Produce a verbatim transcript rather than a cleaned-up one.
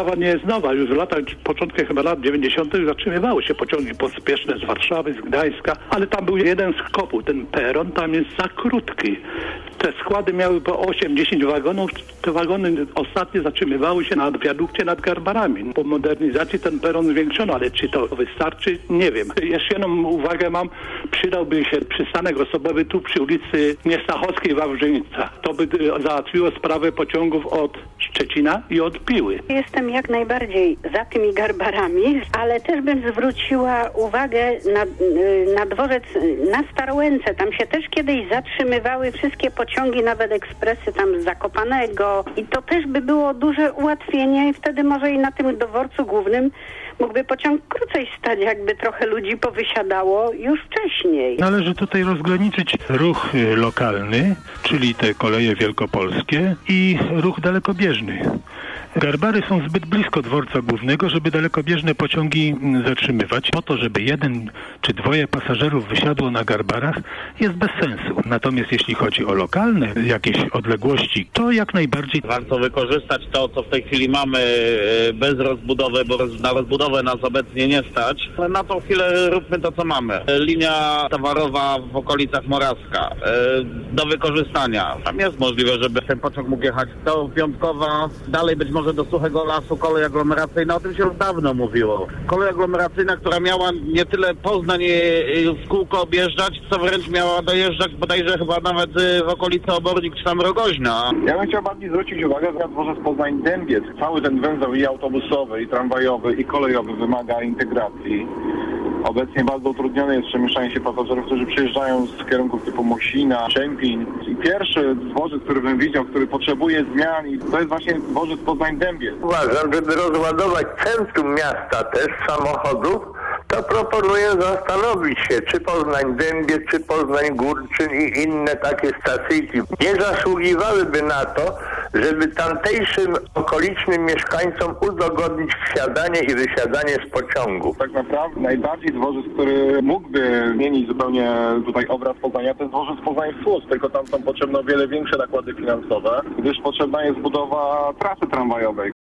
sprawa nie jest nowa. Już w latach, początkach chyba lat dziewięćdziesiątych zatrzymywały się pociągi pospieszne z Warszawy, z Gdańska, ale tam był jeden z kopów. Ten peron tam jest za krótki. Te składy miały po osiem dziesięć wagonów. Te wagony ostatnie zatrzymywały się na wiadukcie nad Garbarami. Po modernizacji ten peron zwiększono, ale czy to wystarczy? Nie wiem. Jeszcze jedną uwagę mam. Przydałby się przystanek osobowy tu przy ulicy Niestachowskiej Wawrzyńca. To by załatwiło sprawę pociągów od Szczecina i od Piły. Jestem jak najbardziej za tymi Garbarami, ale też bym zwróciła uwagę na, na dworzec na Starołęce. Tam się też kiedyś zatrzymywały wszystkie pociągi, nawet ekspresy tam z Zakopanego i to też by było duże ułatwienie i wtedy może i na tym dworcu głównym mógłby pociąg krócej stać, jakby trochę ludzi powysiadało już wcześniej. Należy tutaj rozgraniczyć ruch lokalny, czyli te koleje wielkopolskie i ruch dalekobieżny. Garbary są zbyt blisko dworca głównego, żeby dalekobieżne pociągi zatrzymywać. Po to, żeby jeden czy dwoje pasażerów wysiadło na Garbarach, jest bez sensu. Natomiast jeśli chodzi o lokalne jakieś odległości, to jak najbardziej. Warto wykorzystać to, co w tej chwili mamy bez rozbudowy, bo na rozbudowę nas obecnie nie stać. Ale na tą chwilę róbmy to, co mamy. Linia towarowa w okolicach Morawska do wykorzystania. Tam jest możliwe, żeby ten pociąg mógł jechać do Piątkowa, dalej być może do Suchego Lasu, kolej aglomeracyjna, o tym się już dawno mówiło. Kolej aglomeracyjna, która miała nie tyle Poznań w kółko objeżdżać, co wręcz miała dojeżdżać bodajże chyba nawet w okolicy Obornik czy tam Rogoźna. Ja bym chciał bardziej zwrócić uwagę na dworzec Poznań-Dębiec. Cały ten węzeł i autobusowy, i tramwajowy, i kolejowy wymaga integracji. Obecnie bardzo utrudnione jest przemieszczanie się pasażerów, którzy przyjeżdżają z kierunków typu Mosina, Czempin. I pierwszy dworzec, który bym widział, który potrzebuje zmian, i to jest właśnie dworzec Poznań-Dębiec. Uważam, żeby rozładować centrum miasta też samochodów, to proponuję zastanowić się, czy Poznań-Dębiec, czy Poznań-Górczyn i inne takie stacyjki nie zasługiwałyby na to, żeby tamtejszym okolicznym mieszkańcom udogodnić wsiadanie i wysiadanie z pociągu. Tak naprawdę najbardziej dworzec, który mógłby zmienić zupełnie tutaj obraz Poznania, to jest dworzec Poznań-Wschód, tylko tam są potrzebne o wiele większe nakłady finansowe, gdyż potrzebna jest budowa trasy tramwajowej.